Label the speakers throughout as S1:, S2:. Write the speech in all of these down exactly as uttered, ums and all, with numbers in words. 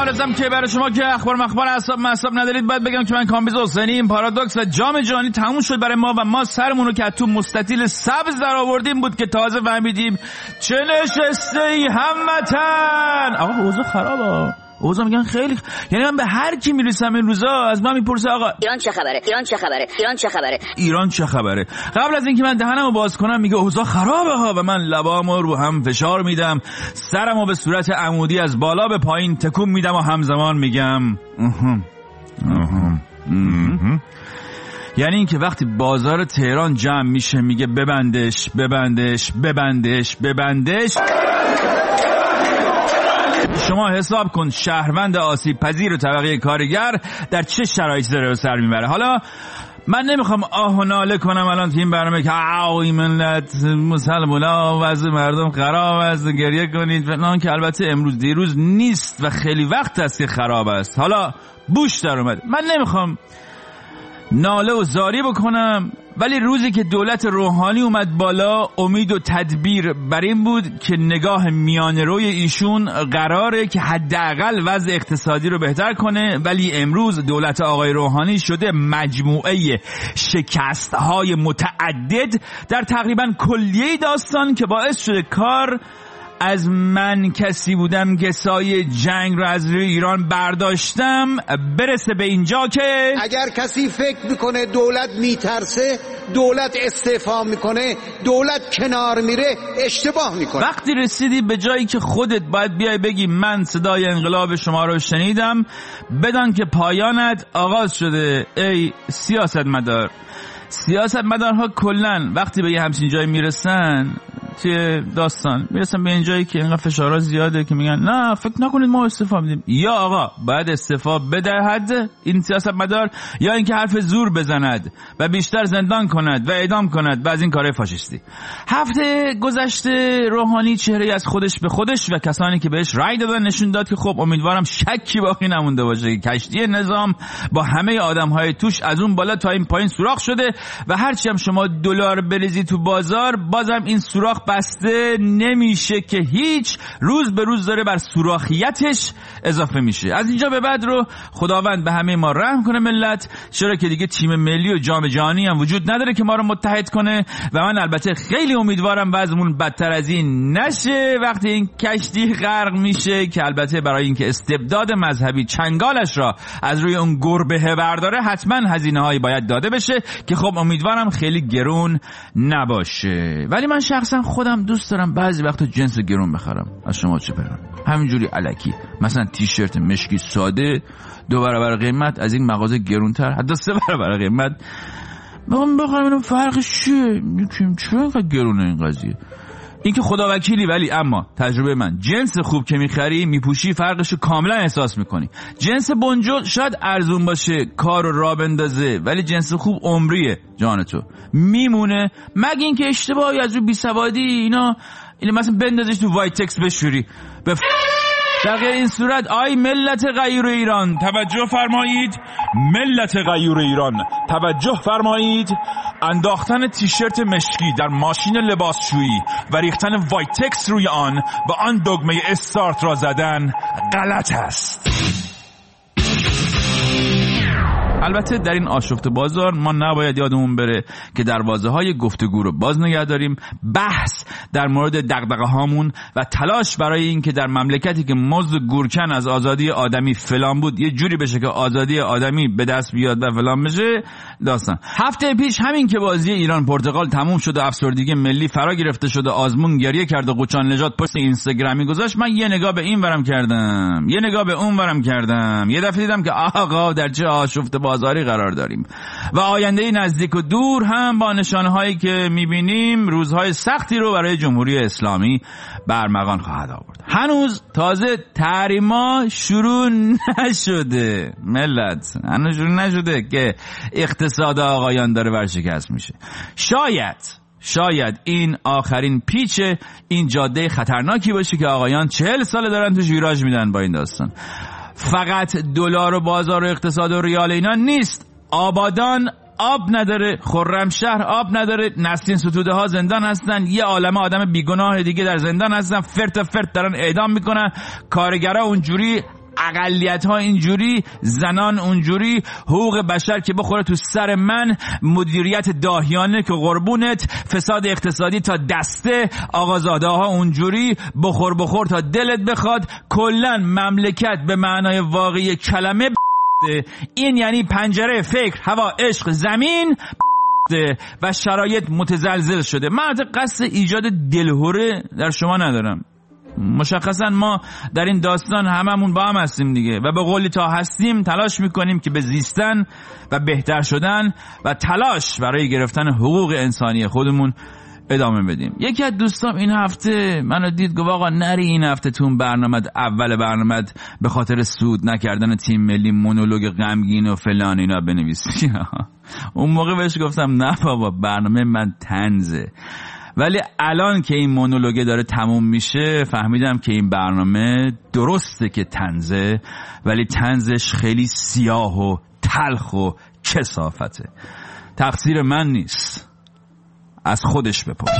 S1: ارزم که برای شما که اخبار مخبار اعصاب معصب ندارید باید بگم که من کامبیز حسینی، این پارادوکس و جام جهانی تموم شد برای ما و ما سرمون رو که تو مستطیل سبز در آوردیم بود که تازه فهمیدیم چه نشسته ای هموطن. آقا اوضاع خرابه، اوضاع میگن خیلی خ... یعنی من به هر کی میرسم این روزا از من میپرسه آقا
S2: ایران چه خبره، ایران چه خبره، ایران چه خبره،
S1: ایران چه خبره. قبل از اینکه من دهنمو باز کنم میگه اوضاع خرابه ها و من لبامو رو هم فشار میدم، سرمو به صورت عمودی از بالا به پایین تکون میدم و همزمان میگم اهم اهم اهم. یعنی این که وقتی بازار تهران جمع میشه میگه ببندش ببندش ببندش ببندش، شما حساب کن شهروند آسیب پذیر و طبقه کارگر در چه شرایطی داره سر میبره. حالا من نمیخوام آه و ناله کنم الان تو این برنامه که آوی ملت مسلمونا وضع مردم خراب است گریه کنید فلان، که البته امروز دیروز نیست و خیلی وقت است که خراب است. حالا بوش در اومد. من نمیخوام ناله و زاری بکنم، ولی روزی که دولت روحانی اومد بالا امید و تدبیر بر این بود که نگاه میانه روی ایشون قراره که حداقل وضع اقتصادی رو بهتر کنه، ولی امروز دولت آقای روحانی شده مجموعه شکست‌های متعدد در تقریبا کلیه داستان که باعث شده کار از من کسی بودم که سایه جنگ رو از روی ایران برداشتم برسه به اینجا که
S3: اگر کسی فکر میکنه دولت میترسه، دولت استعفا میکنه، دولت کنار میره، اشتباه میکنه.
S1: وقتی رسیدی به جایی که خودت باید بیای بگی من صدای انقلاب شما رو شنیدم، بدان که پایانت آغاز شده ای سیاستمدار. سیاستمدارها کلن وقتی به یه همچین جایی میرسن توی داستان میرسن به این جایی که اینقدر فشارها زیاده که میگن نه فکر نکنید ما استعفا میدیم، یا آقا باید استعفا بدهد این سیاستمدار، یا اینکه حرف زور بزند و بیشتر زندان کند و اعدام کند و از این کارهای فاشیستی. هفته گذشته روحانی چهره از خودش به خودش و کسانی که بهش رای دادن نشون داد که خب امیدوارم شکی باقی نمونده باشه که کشتی نظام با همه آدمهای توش از اون بالا تا این پایین سوراخ شده و هرچی هم شما دلار بریزی تو بازار بازم این سوراخ بسته نمیشه که هیچ، روز به روز داره بر سوراخیتش اضافه میشه. از اینجا به بعد رو خداوند به همه ما رحم کنه ملت، چرا که دیگه تیم ملی و جام جهانی هم وجود نداره که ما رو متحد کنه و من البته خیلی امیدوارم وضعمون بدتر از این نشه وقتی این کشتی غرق میشه، که البته برای اینکه استبداد مذهبی چنگالش را از روی اون گربه برداره حتما هزینه هایی باید داده بشه که خب امیدوارم خیلی گرون نباشه. ولی من شخصا خودم دوست دارم بعضی وقتا جنس گرون بخرم. از شما چه برام همینجوری الکی، مثلا تیشرت مشکی ساده دو برابر قیمت از این مغازه گرونتر، حتی سه برابر قیمت بخوام بخرم اینو فرقش چیه؟ چرا اینقدر گرونه این قضیه؟ این که خدا وکیلی، ولی اما تجربه من جنس خوب که میخری میپوشی فرقشو کاملا احساس میکنی. جنس بنجل شاید ارزون باشه کار رو را بندازه، ولی جنس خوب عمریه جان تو میمونه، مگه اینکه اشتباهی از رو بیسوادی اینا اینو مثلا بندازش تو وایتکس بشوری بف... در غیر این صورت آی ملت غیور ایران توجه فرمایید، ملت غیور ایران توجه فرمایید، انداختن تیشرت مشکی در ماشین لباسشویی و ریختن وایتکس روی آن با آن دگمه استارت را زدن غلط است. البته در این آشفته بازار ما نباید یادمون بره که دروازه های گفتگو رو باز نگه داریم، بحث در مورد دغدغه هامون و تلاش برای این که در مملکتی که مزد گورکن از آزادی آدمی فلان بود یه جوری بشه که آزادی آدمی به دست بیاد و فلان بشه داستان. هفته پیش همین که بازی ایران پرتغال تموم شد و افسردگی ملی فرا گرفته شد و آزمون گریه کرد و قوچان نژاد پست اینستاگرامی گذاشت، من یه نگاه به این ورم کردم یه نگاه به اون ورم کردم، یه دفعه دیدم که آقا در چه آشفته بازاری قرار داریم و آینده نزدیک و دور هم با نشانه‌هایی که می‌بینیم روزهای سختی رو برای جمهوری اسلامی برمغان خواهد آورد. هنوز تازه تحریما شروع نشده ملت، هنوز شروع نشده که اقتصاد آقایان داره ورشکست میشه. شاید شاید این آخرین پیچ این جاده خطرناکی باشه که آقایان چهل سال دارن توش ویراج میدن با این داستان. فقط دلار و بازار و اقتصاد و ریال اینا نیست، آبادان آب نداره، خرمشهر آب نداره، نسرین ستوده ها زندان هستن، یه عالمه آدم بیگناه دیگه در زندان هستن، فرت فرت دارن اعدام میکنن، کارگرها اونجوری اقلیت‌ها اینجوری، زنان اونجوری، حقوق بشر که بخوره تو سر من، مدیریت داهیانه که قربونت، فساد اقتصادی تا دسته، آقازاده‌ها اونجوری، بخور بخور تا دلت بخواد. کلاً مملکت به معنای واقعی کلمه این یعنی پنجره فکر، هوا، عشق، زمین و شرایط متزلزل شده. من قصد ایجاد دلهوره در شما ندارم. مشخصا ما در این داستان هممون با هم هستیم دیگه و به قولی تا هستیم تلاش میکنیم که به زیستن و بهتر شدن و تلاش برای گرفتن حقوق انسانی خودمون ادامه بدیم. یکی از دوستام این هفته منو دید گفت آقا نری این هفته تو برنامه اول برنامه به خاطر سود نکردن تیم ملی مونولوگ غمگین و فلان اینا بنویسی. اون موقع بهش گفتم نه بابا برنامه من طنزه، ولی الان که این مونولوگ داره تموم میشه فهمیدم که این برنامه درسته که طنزه، ولی طنزش خیلی سیاه و تلخ و کثافته. تقصیر من نیست، از خودش بپرس.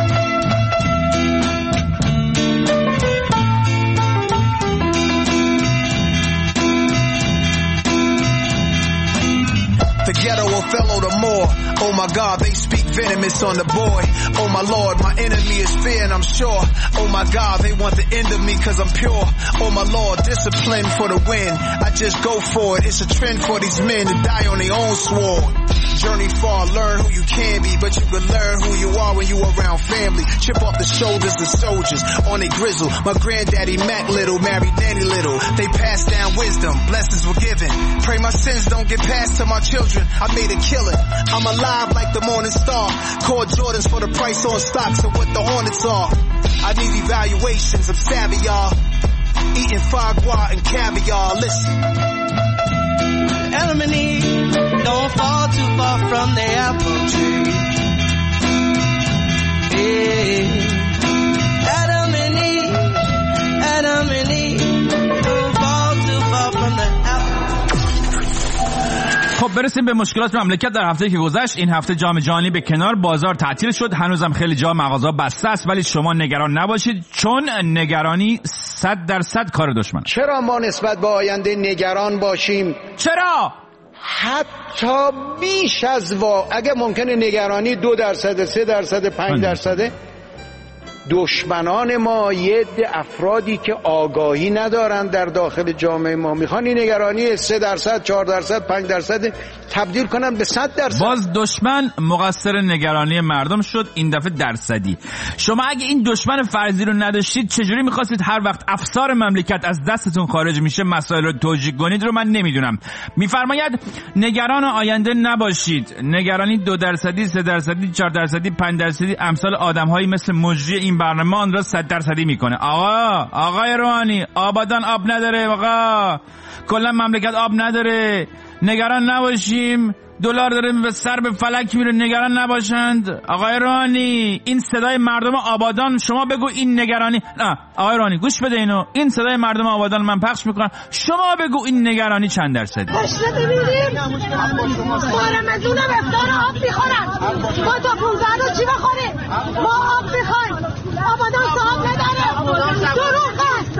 S4: The ghetto will fellow the more. Oh my God, they speak venomous on the boy. Oh my Lord, my enemy is fear and I'm sure. Oh my God, they want the end of me cause I'm pure. Oh my Lord, discipline for the win. I just go for it. It's a trend for these men to die on their own sword. Journey far, learn who you can be, but you can learn who you are when you around family. Chip off the shoulders of soldiers on a grizzle. My granddaddy Mac Little married Danny Little. They passed down wisdom, blessings were given. Pray my sins don't get passed to my children. I made a killing. I'm alive like the morning star. Call Jordans for the price on stocks of what the Hornets are. I need evaluations, I'm savvy, y'all. Eating foie gras and caviar, listen.
S5: Adam and Eve don't fall too far from the apple tree. Yeah. Adam and Eve, Adam and Eve don't fall too far from the apple.
S1: خب برسیم به مشکلات مملکت در هفته که گذشت. این هفته جام جهانی به کنار، بازار تعطیل شد، هنوزم خیلی جا مغازه بسته است، ولی شما نگران نباشید چون نگرانی صد درصد کار دشمن.
S3: چرا ما نسبت به آینده نگران باشیم؟
S1: چرا؟
S3: حتی بیش از وا اگه ممکنه نگرانی دو درصد، سه درصد، پنج درصده. دشمنان ما یه عده افرادی که آگاهی ندارن در داخل جامعه ما میخوان این نگرانی سه درصد، چهار درصد، پنج درصد تبدیل کنن به صد درصد.
S1: باز دشمن مقصر نگرانی مردم شد، این دفعه درصدی. شما اگه این دشمن فرضی رو نداشتید چجوری میخواستید هر وقت افسار مملکت از دستتون خارج میشه مسائل رو توجیه کنید رو من نمیدونم. میفرماید نگران آینده نباشید. نگرانی دو درصدی، سه درصدی، چهار درصدی، پنج درصدی امثال آدم‌هایی مثل مجری این برنامه آن را صد درصدی میکنه. آقا آقای روحانی آبادان آب نداره، آقا کلا مملکت آب نداره، نگران نباشیم، دلار داره به سر به فلک میره، نگران نباشند. آقای روحانی این صدای مردم آبادان، شما بگو این نگرانی. نه آقای روحانی گوش بده اینو، این صدای مردم آبادان من پخش میکنم، شما بگو این نگرانی چند درصدی؟
S6: پشت ببینیم بارمزون بفتار آب میخورن، ما تا پونزده رو چی بخوریم؟ ما آب میخوایم، آبادان صاحب نداره، دروغ است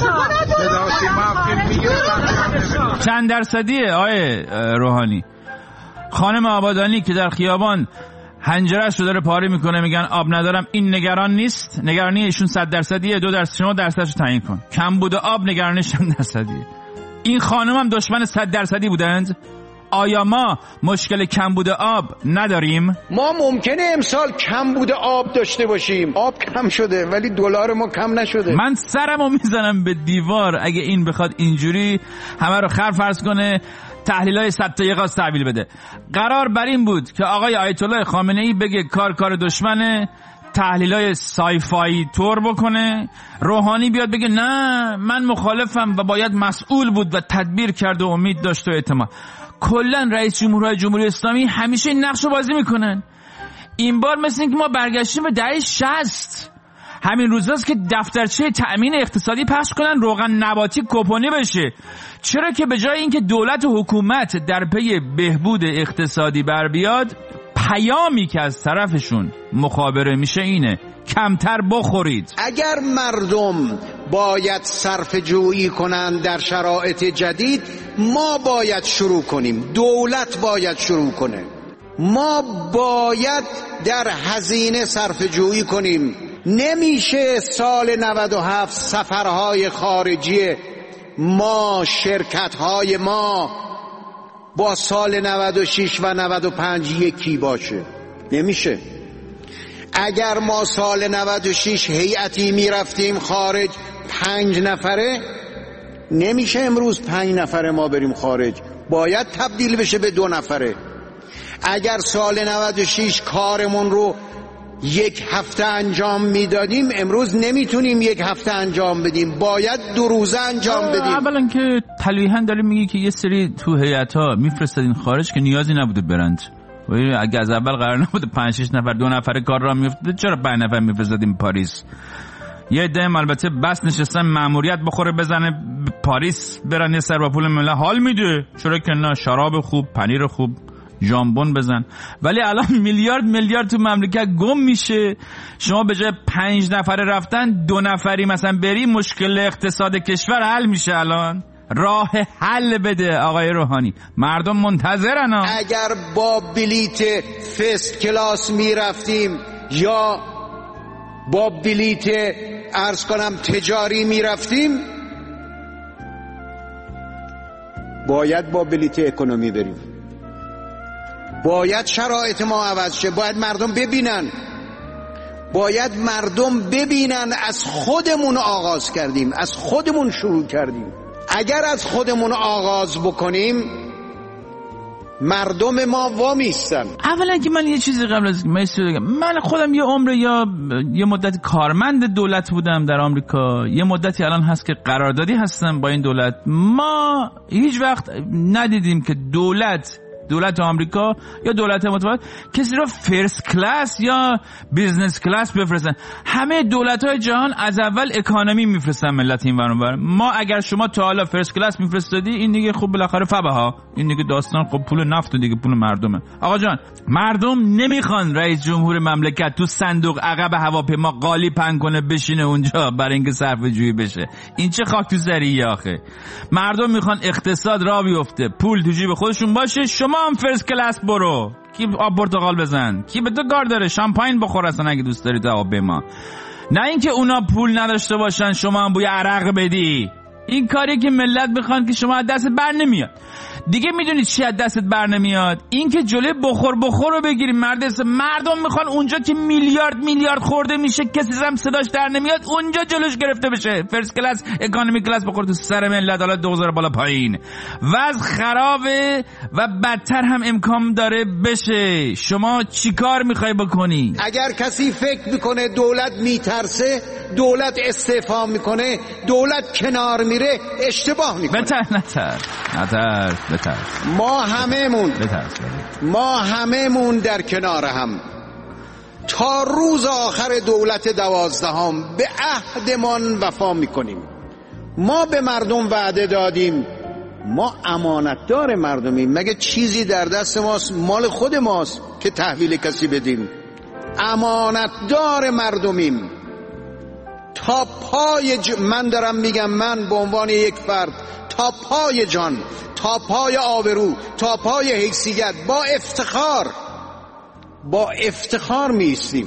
S6: زمانش.
S1: چند درصدیه آقای روحانی؟ خانم آبادانی که در خیابان هنجرش رو داره پاره میکنه میگن آب ندارم، این نگران نیست؟ نگرانی ایشون صد درصدیه، دو درصد شما درصدش رو تعیین کن. کم بوده آب نگرانیش چند درصدیه؟ این خانم هم دشمن صد درصدی بودند؟ آیا ما مشکل کم بوده آب نداریم؟
S3: ما ممکنه امسال کم بوده آب داشته باشیم، آب کم شده ولی دلار ما کم نشده.
S1: من سرمو میزنم به دیوار اگه این بخواد اینجوری همه رو خر فرض کنه تحلیلای صد تا یقاس تحویل بده. قرار بر این بود که آقای آیت الله خامنه ای بگه کار کار دشمنه، تحلیلای سایفایی تور بکنه، روحانی بیاد بگه نه من مخالفم و باید مسئول بود و تدبیر کرد و امید داشت و اعتماد. کلا رئیس جمهورهای جمهوری اسلامی همیشه این نقشو بازی میکنن. این بار مثل این که ما برگشتیم به دهه شصت. همین روزاست که دفترچه تأمین اقتصادی پخش کنن روغن نباتی کپونی بشه. چرا که به جای اینکه دولت و حکومت در پی بهبود اقتصادی بر بیاد، پیامی که از طرفشون مخابره میشه اینه کمتر بخورید.
S3: اگر مردم باید صرف جویی کنند در شرایط جدید، ما باید شروع کنیم، دولت باید شروع کنه. ما باید در هزینه صرف جویی کنیم. نمیشه سال نود و هفت سفرهای خارجی ما، شرکتهای ما با سال نود و شش و نود و پنج یکی باشه، نمیشه. اگر ما سال نود و شش هیئتی میرفتیم خارج پنج نفره، نمیشه امروز پنج نفره ما بریم خارج، باید تبدیل بشه به دو نفره. اگر سال نود و شش کارمون رو یک هفته انجام میدادیم، امروز نمیتونیم یک هفته انجام بدیم، باید دو روزه انجام بدیم.
S1: اولا که تلویحاً داریم میگی که یه سری تو هیئت‌ها میفرستادین خارج که نیازی نبوده برند. اگه از اول قرار نبوده پنج شش نفر دو نفر کار را میافتاد، چرا پنج نفر میفرستادیم پاریس؟ یه عده البته بس نشستن ماموریت بخوره بزنه پاریس برن یه سر با پول ملت حال میده، چرا که نه، شراب خوب، پنیر خوب، ژامبون بزن. ولی الان میلیارد میلیارد تو مملکت گم میشه. شما به جای پنج نفره رفتن دو نفری مثلا بری، مشکل اقتصاد کشور حل میشه. الان راه حل بده آقای روحانی، مردم منتظرن.
S3: اگر با بلیت فرست کلاس میرفتیم یا با بلیت عرض کنم تجاری میرفتیم، باید با بلیت اکونومی بریم. باید شرایط ما عوض شه، باید مردم ببینن، باید مردم ببینن از خودمون آغاز کردیم، از خودمون شروع کردیم. اگر از خودمون آغاز بکنیم مردم ما وامیستن.
S1: اولا که من یه چیزی قبل از بگم، من خودم یه عمر یا یه مدت کارمند دولت بودم در آمریکا، یه مدتی الان هست که قراردادی هستم با این دولت. ما هیچ وقت ندیدیم که دولت دولت آمریکا یا دولت متفاوت کسی رو فرست کلاس یا بیزنس کلاس بفرستن. همه دولت‌های جهان از اول اکانومی میفرستن ملت این ور اون ور. ما اگر شما تا حالا فرست کلاس میفرستادی، این دیگه خب بالاخره فبها، این دیگه داستان خب پول نفت و دیگه پول مردمه. آقا جان، مردم نمیخوان رئیس جمهور مملکت تو صندوق عقب هواپیما قالی پهن کنه بشینه اونجا برای اینکه صرفه جویی بشه. این چه خاک تو سریه آخه؟ مردم میخوان اقتصاد راه بیفته، پول تو جیب خودشون باشه. شما هم فرست کلاس برو، کی آب پرتقال بزن، کی به تو کار داره، شامپاین بخور اصلا اگه دوست داری تو هواپیما. نه اینکه اونا پول نداشته باشن شما هم بوی عرق بدی. این کاری که ملت میخوان که شما از دست بر نمیاد. دیگه میدونید چی از دستت بر نمیاد؟ این که جلوی بخور بخور رو بگیریم. مردم میخوان اونجا که میلیارد میلیارد خورده میشه کسی هم صداش در نمیاد، اونجا جلوش گرفته بشه. فرست کلاس، اکانومی کلاس بخور تو سر ملت، حالا دوزار بالا پایین. وضع خرابه و بدتر هم امکان داره بشه. شما چی کار میخوای بکنی؟
S3: اگر کسی فکر میکنه دولت میترسه، دولت استعفا میکنه، دولت کنار میره، اشتباه میکنه.
S1: بتر نتر نتر بتر.
S3: ما هممون
S1: بتر.
S3: ما هممون در کنار هم تا روز آخر دولت دوازدهم به عهدمان وفا میکنیم. ما به مردم وعده دادیم، ما امانتدار مردمیم. مگه چیزی در دست ماست؟ مال خود ماست که تحویل کسی بدیم. امانتدار مردمیم تا پای ج... من دارم میگم، من به عنوان یک فرد تا پای جان، تا پای آبرو، تا پای حیثیت با افتخار با افتخار میستیم.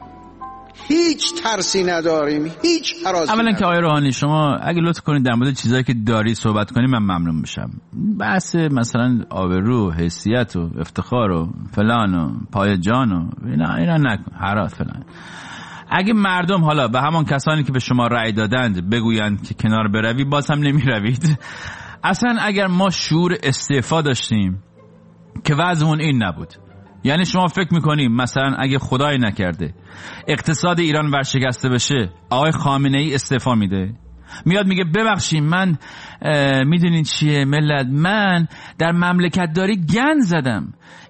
S3: هیچ ترسی نداریم، هیچ حراسی.
S1: اولا که آقای روحانی، شما اگه لطف کنید در مورد چیزایی که داری صحبت کنی من ممنون میشم. بحث مثلا آبرو، حیثیت و افتخار و فلان و پای جان و اینا اینا نکن، حراس فلان. اگه مردم حالا به همان کسانی که به شما رأی دادند بگویند که کنار بروی، باز هم نمی روید. اصلا اگر ما شعور استعفا داشتیم که وضعمون این نبود. یعنی شما فکر میکنیم مثلا اگه خدای نکرده اقتصاد ایران ورشکسته بشه، آقای خامنه ای استعفا میده، میاد میگه ببخشید من میدونین چیه ملت، من در مملکت داری گند زدم،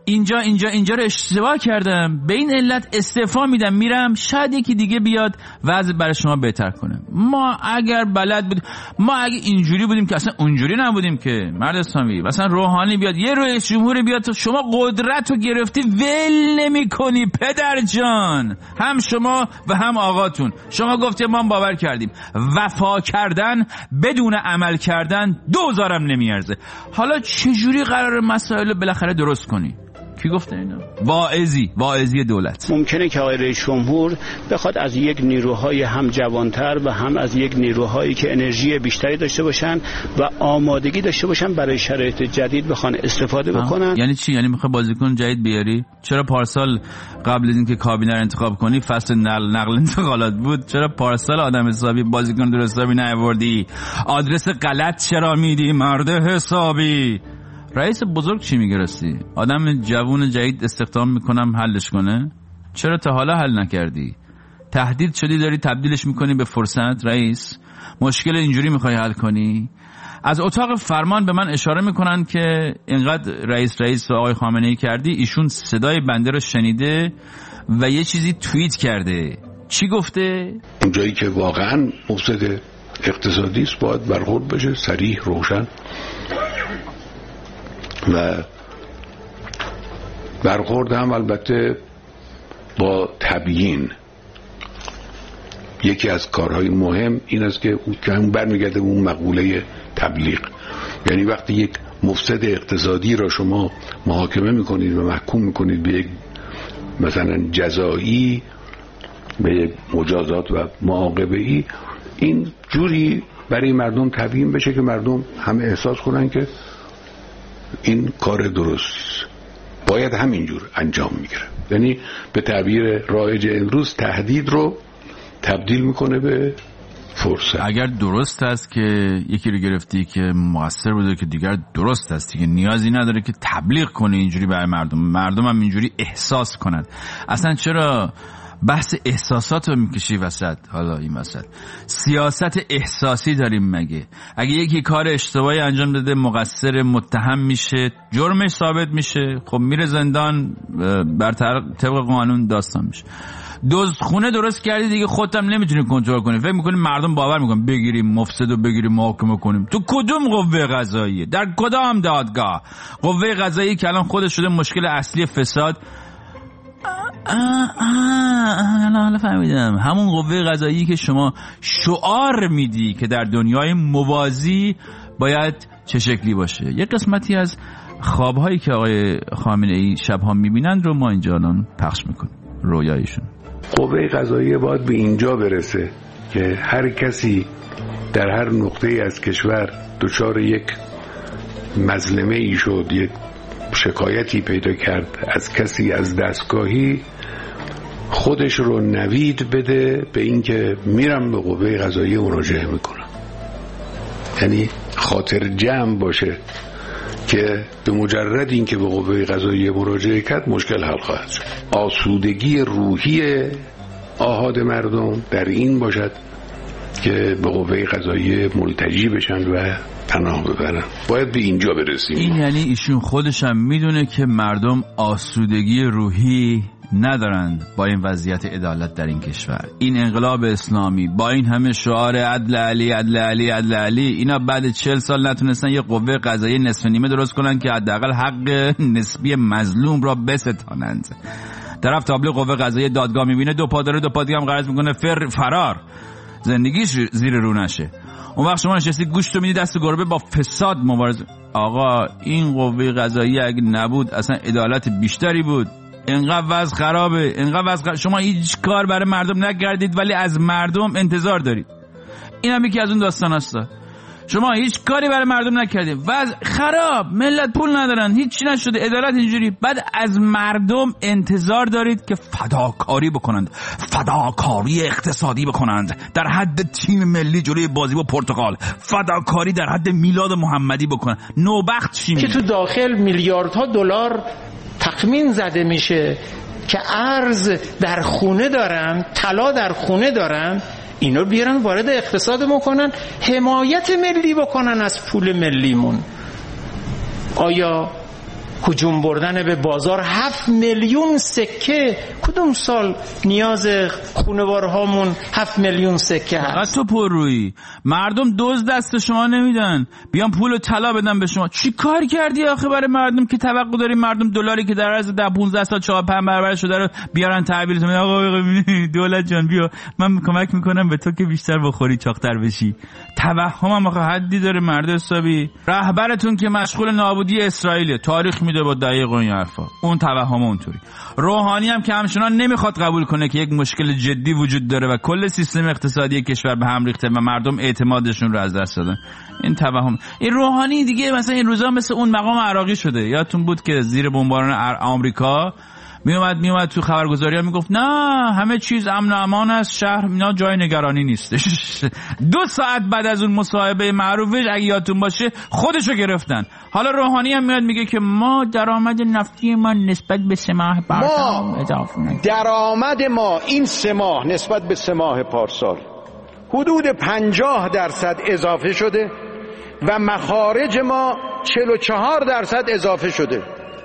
S1: اینجا اینجا اینجا رو اشتباه کردم، به این علت استعفا میدم میرم، شاید یکی دیگه بیاد وضع برای شما بهتر کنه. ما اگر بلد بود، ما اگه اینجوری بودیم که اصلا اونجوری نبودیم که مرد اسلامی، مثلا روحانی بیاد یه رئیس جمهوری بیاد تو شما قدرت رو گرفتی ول نمی کنی پدر جان، هم شما و هم آقاتون. شما گفتی ما باور کردیم، وفا کردن بدون عمل کردن دوزارم نمیارزه. حالا چجوری قرار مسائل بالاخره درست کنی؟ کی گفته اینا؟ واعظی، واعظی دولت.
S7: ممکنه که آقای رئیس جمهور بخواد از یک نیروهای هم جوانتر و هم از یک نیروهایی که انرژی بیشتری داشته باشن و آمادگی داشته باشن برای شرایط جدید بخوان استفاده بکنن.
S1: یعنی چی؟ یعنی میخوای بازیکن جدید بیاری؟ چرا پارسال قبل از اینکه کابینه رو انتخاب کنی فصل نقل نقل انتقالات بود، چرا پارسال آدم حسابی بازیکن درست حسابی نیاوردی؟ آدرس غلط چرا میدی مرد حسابی؟ رئیس بزرگ چی میگرستی؟ آدم جوون جدید استخدام میکنم حلش کنه؟ چرا تا حالا حل نکردی؟ تهدید شدی داری تبدیلش میکنی به فرصت. رئیس مشکل اینجوری میخوای حل کنی؟ از اتاق فرمان به من اشاره میکنن که اینقدر رئیس رئیس و آقای خامنه‌ای کردی، ایشون صدای بنده رو شنیده و یه چیزی توییت کرده. چی گفته؟
S8: اونجایی که واقعا مفسد اقتصادی است باید برخورد بشه، صریح، روشن و برخورد هم البته با تبیین. یکی از کارهای مهم این است که اون برمیگرده اون مقوله تبلیغ. یعنی وقتی یک مفسد اقتصادی را شما محاکمه میکنید و محکوم میکنید به یک مثلا جزایی، به یک مجازات و معاقبه‌ای، این جوری برای مردم تبیین بشه که مردم همه احساس کنن که این کار درست باید همینجور انجام میگیره. یعنی به تعبیر رایج امروز تهدید رو تبدیل میکنه به فرصت.
S1: اگر درست است که یکی رو گرفتی که مؤثر بوده که دیگر درست است دیگه، نیازی نداره که تبلیغ کنه اینجوری برای مردم، مردم هم اینجوری احساس کنند. اصلا چرا بحث احساسات رو میکشی وسط؟ حالا این وسط سیاست احساسی داریم مگه؟ اگه یکی کار اشتباهی انجام داده مقصر متهم میشه، جرمش ثابت میشه، خب میره زندان، بر طبق قانون داستان میشه. دزدخونه درست کردی دیگه، خودت هم نمیتونی کنترل کنی، فکر میکنی مردم باور میکنن بگیریم مفسد و بگیریم محاکمه کنیم. تو کدوم قوه قضاییه؟ در کدام دادگاه؟ قوه قضاییه که الان خودش شده مشکل اصلی فساد. آه آه آه حالا فهمیدم، همون قوه قضایی که شما شعار میدی که در دنیای موازی باید چه شکلی باشه. یه قسمتی از خوابهایی که آقای خامنه‌ای شبها میبینند رو ما اینجا الان پخش میکنیم، رویایشون.
S8: قوه قضایی باید به اینجا برسه که هر کسی در هر نقطه از کشور دچار یک مظلمه ای شد، یک شکایتی پیدا کرد از کسی، از دستگاهی، خودش رو نوید بده به این که میرم به قوه قضایی مراجعه میکنم. یعنی خاطر جمع باشه که به مجرد این که به قوه قضایی مراجعه کرد مشکل حل خواهد شد. آسودگی روحی آحاد مردم در این باشد که به قوه قضایی ملتجی بشن و پناه ببرن. باید به اینجا برسیم.
S1: این یعنی ایشون خودش هم میدونه که مردم آسودگی روحی ندارند با این وضعیت عدالت در این کشور. این انقلاب اسلامی با این همه شعار عدل علی عدل علی عدل علی، اینا بعد چهل سال نتونستن یه قوه قضایی نصف نیمه درست کنن که حداقل حق نسبی مظلوم را بستانند. طرف تابلو قوه قضایی دادگاه میبینه دو پا داره، دو پا دیگه هم غرض میکنه فر فرار، زندگیش زیر رو نشه. اون وقت شما نشستی گوشت رو میدی دست گربه با فساد مبارزه. آقا این قوه قضایی اگه نبود اصلا عدالت بیشتری بود. اینقدر وضع خرابه، اینقدر وضع خرابه. شما هیچ کار برای مردم نکردید ولی از مردم انتظار دارید. این هم یکی از اون داستان هستا. شما هیچ کاری برای مردم نکردید، وضع خراب، ملت پول ندارن، هیچی نشده، عدالت اینجوری، بعد از مردم انتظار دارید که فداکاری بکنند، فداکاری اقتصادی بکنند در حد تیم ملی جلوی بازی با پرتغال، فداکاری در حد میلاد محمدی بکنند. نوبخت چی میگه؟
S9: که تو داخل میلیاردها دلار تخمین زده میشه که ارز در خونه دارن، طلا در خونه دارن، اینو بیارن وارد اقتصادمون کنن، حمایت ملی بکنن از پول ملیمون. آیا هجوم بردن به بازار. هفت میلیون سکه کدوم سال نیاز خانوارهامون هفت میلیون سکه هست؟
S1: تو پررویی، مردم دزد دست شما نمیدن، بیان پول و طلا بدن به شما. چی کار کردی آخه برای مردم که توقع داری مردم دلاری که در عرض ده پانزده سال چهار پنج برابر شده رو بیارن تحویل تو؟ آقا دولت جان بیا من کمک میکنم به تو که بیشتر بخوری چاقتر بشی. توهمم آخه حدی داره مرد حسابی. رهبرتون که مشغول نابودی اسرائیل، تاریخ میده با دقیق این حرفا، اون توهم اونطوری. روحانی هم که همچنان نمیخواد قبول کنه که یک مشکل جدی وجود داره و کل سیستم اقتصادی کشور به هم ریخته و مردم اعتمادشون رو از دست دادن. این توهم. این روحانی دیگه مثلا این روزا مثل اون مقام عراقی شده. یادتون بود که زیر بمباران آمریکا میومد میومد تو خبرگزاری‌ها میگفت نه همه چیز امن و امان است، شهر اینا جای نگرانی نیستش. دو ساعت بعد از اون مصاحبه معروفش اگه یادتون باشه خودشو گرفتن. حالا روحانی هم میاد میگه که ما درآمد نفتی ما نسبت به سه ماه پارسال اضافه نکنیم.
S3: درآمد ما این سه ماه نسبت به سه ماه پارسال حدود پنجاه درصد اضافه شده و مخارج ما چهل و چهار درصد اضافه شده.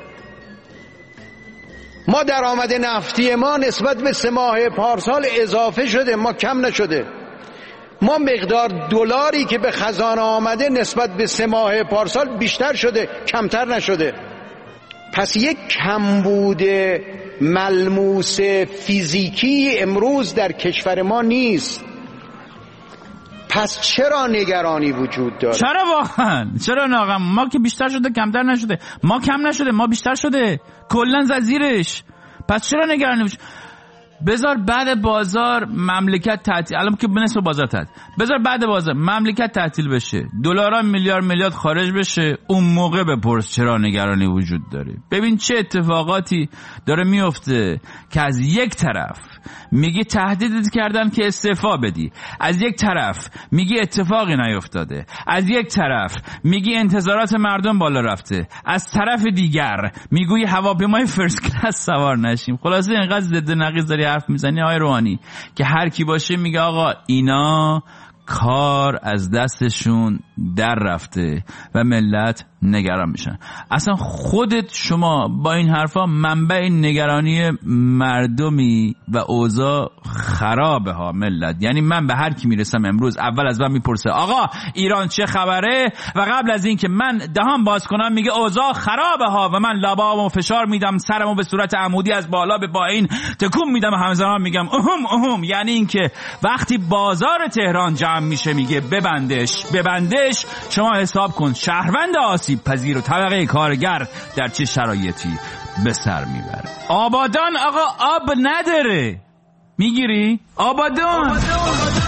S3: ما درآمد نفتی ما نسبت به سه ماه پارسال اضافه شده، ما کم نشده. ما مقدار دلاری که به خزانه آمده نسبت به سه ماه پارسال بیشتر شده، کمتر نشده. پس یک کمبود ملموس فیزیکی امروز در کشور ما نیست. پس چرا نگرانی وجود داره؟
S1: چرا واقعا؟ چرا ناغم؟ ما که بیشتر شده کمتر نشده، ما کم نشده ما بیشتر شده، کلن زد زیرش. پس چرا نگرانی وجود؟ بذار بعد بازار مملکت تعطیل، الان که بنسبت بازار تعطیل، بذار بعد بازار مملکت تعطیل بشه، دلارا میلیارد میلیارد خارج بشه، اون موقع بپرس چرا نگرانی وجود داره. ببین چه اتفاقاتی داره میفته که از یک طرف میگی تهدیدت کردن که استعفا بدی، از یک طرف میگی اتفاقی نیفتاده، از یک طرف میگی انتظارات مردم بالا رفته، از طرف دیگر میگوی هواپیمای فرست کلاس سوار نشیم. خلاصه اینقدر ضد و نقیض داری حرف میزنی آقای روحانی که هر کی باشه میگه آقا اینا کار از دستشون در رفته و ملت نگران میشن. اصلا خودت شما با این حرفا منبع نگرانی مردمی و اوضاع خرابه ها ملت. یعنی من به هر کی میرسم امروز اول از من میپرسه آقا ایران چه خبره، و قبل از این که من دهان باز کنم میگه اوضاع خرابه ها و من لبامو فشار میدم، سرمو به صورت عمودی از بالا به پایین تکون میدم و همزمان میگم اهم اهم. یعنی این که وقتی بازار تهران جمع میشه میگه ببندش ببندش. شما حساب کن شهروند آسیب پذیر و طبقه کارگر در چه شرایطی به سر میبره. آبادان آقا آب نداره، میگیری؟ آبادان, آبادان.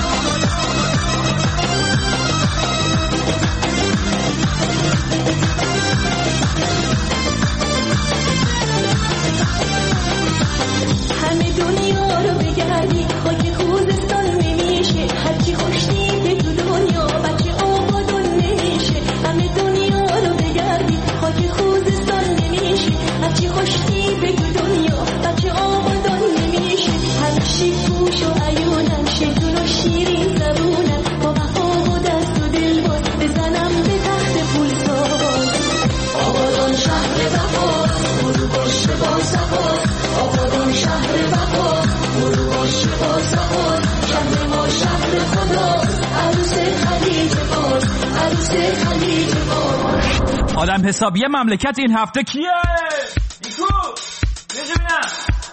S1: آدم حسابی مملکت این هفته کیه؟ نیکو بجو بینم.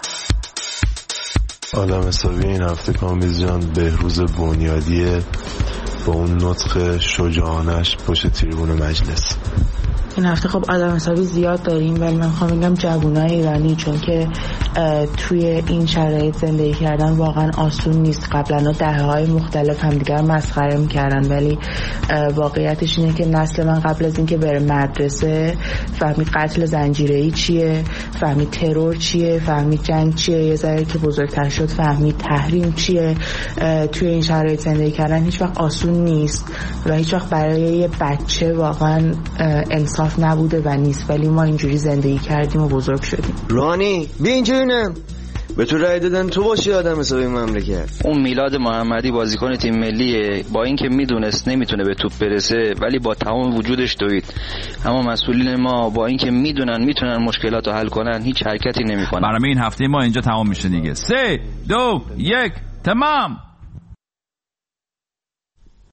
S10: آدم حسابی این هفته کامیز جان بهروز بنیادیه با اون نطق شجاعانش پشت تریبون مجلس.
S11: این هفته خب آدم حسابی زیاد داریم ولی من میخوام بگم جوانای ایرانی، چون که توی این شرایط زندگی کردن واقعا آسون نیست. قبلا دهه‌های مختلف همدیگر مسخره میکردن ولی واقعیتش اینه که نسل من قبل از اینکه بره مدرسه فهمید قتل زنجیره‌ای چیه، فهمید ترور چیه، فهمید جنگ چیه، یه ذره که بزرگتر شد فهمید تحریم چیه. توی این شرایط زندگی کردن هیچ وقت آسون نیست و هیچ وقت برای یه بچه واقعا انصاف نبوده و نیست، ولی ما اینجوری زندگی کردیم و بزرگ شدیم.
S12: رانی بیا اینجا اینم به تو رای دادن تو باشی آدم حساب این مملکت.
S13: اون میلاد محمدی بازیکن تیم ملیه، با اینکه میدونست نمیتونه به توپ برسه ولی با تمام وجودش دوید. اما مسئولین ما با اینکه میدونن میتونن مشکلات رو حل کنن هیچ حرکتی نمیکنن.
S1: برنامه این هفته ما اینجا تمام میشه دیگه. سه دو یک تمام.